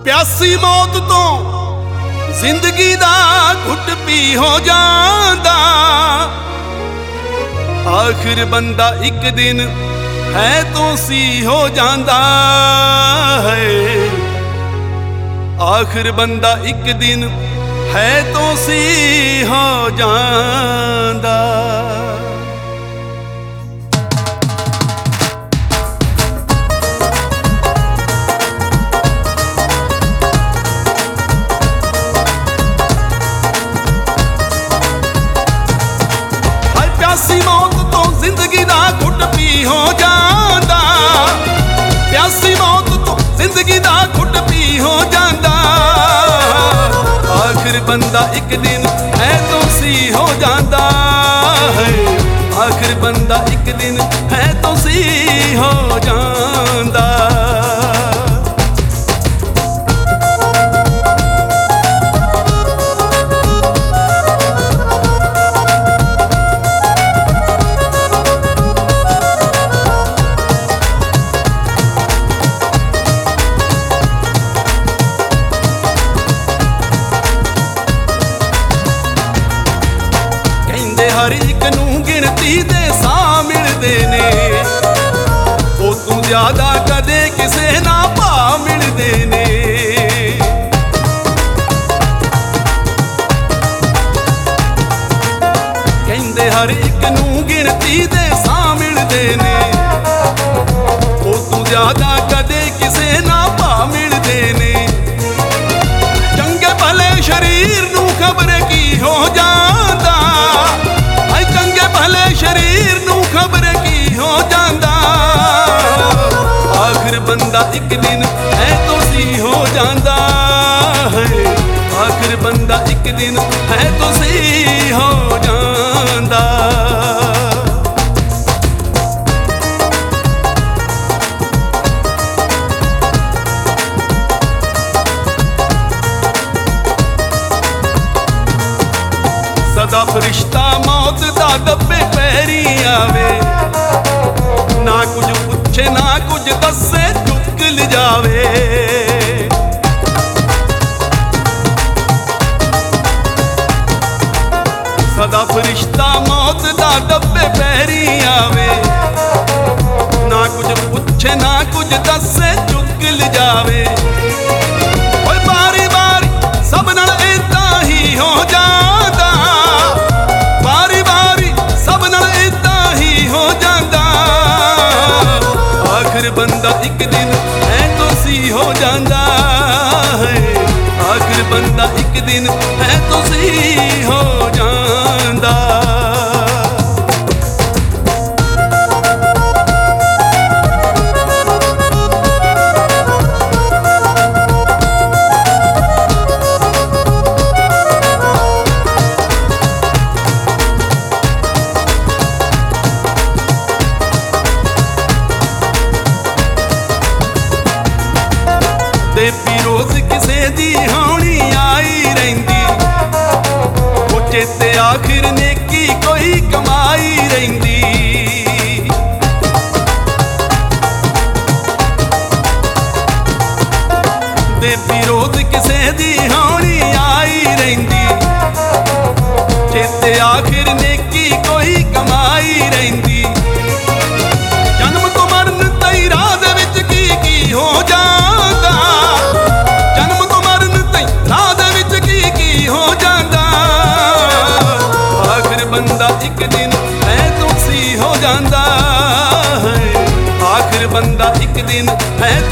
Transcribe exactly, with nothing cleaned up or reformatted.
प्यासी मौत तो जिंदगी दा घुट पी हो जांदा। आखिर बंदा एक दिन है तो सी हो जांदा है। आखिर बंदा एक दिन है तो सी हो जांदा। प्यासी मौत तो जिंदगी दा घुट पी हो जांदा। प्यासी मौत तो जिंदगी दा घुट पी हो जांदा। आखिर बंदा एक दिन है तो सी हो जांदा है। आखिर बंदा एक दिन है तो सी हो जांदा। हर एक नूं गिनती दे सां मिलदे ने, ओ तू ज्यादा कदे किसे ना भा मिलदे ने। कहंदे हर एक नूं गिनती दे सां मिलदे ने, ओ तू ज्यादा कदे किसे ना भा मिलदे ने। चंगे भले शरीर नूं खबर की हो जांदा। भले शरीर नूं खबर की हो जांदा। आखिर बंदा एक दिन है तो सी हो जांदा है। आखिर बंदा एक दिन है तो सी हो जांदा। सदा फरिश्ता मौत दा दब्बे पैरी आवे, ना कुछ पुछे ना कुछ दसे चुक ले जावे। सदा फरिश्ता मौत दा दब्बे पैरी आवे, ना कुछ पुछे ना कुछ दसे चुक ले जावे। बारी बारी सब नाल इदां ही हो जांदा। आखिर बंदा एक दिन है तो सी हो जांदा है। आखिर बंदा एक दिन है तो सी हो जांदा। देवी रोज किसे दी होनी आई रहिंदी, ओ चेते आखिर नेकी कोई कमाई रहिंदी। देवी रोज किसे दी होनी आई रहिंदी, चेते आखिर नेकी कोई कमाई रहिंदी। जन्म तो मरण तई राह दे विच की की हो जांदा। जन्म तो मरण तई राह दे विच की की हो जांदा। आखिर बंदा एक दिन है तो सी हो जांदा है। आखिर बंदा एक दिन है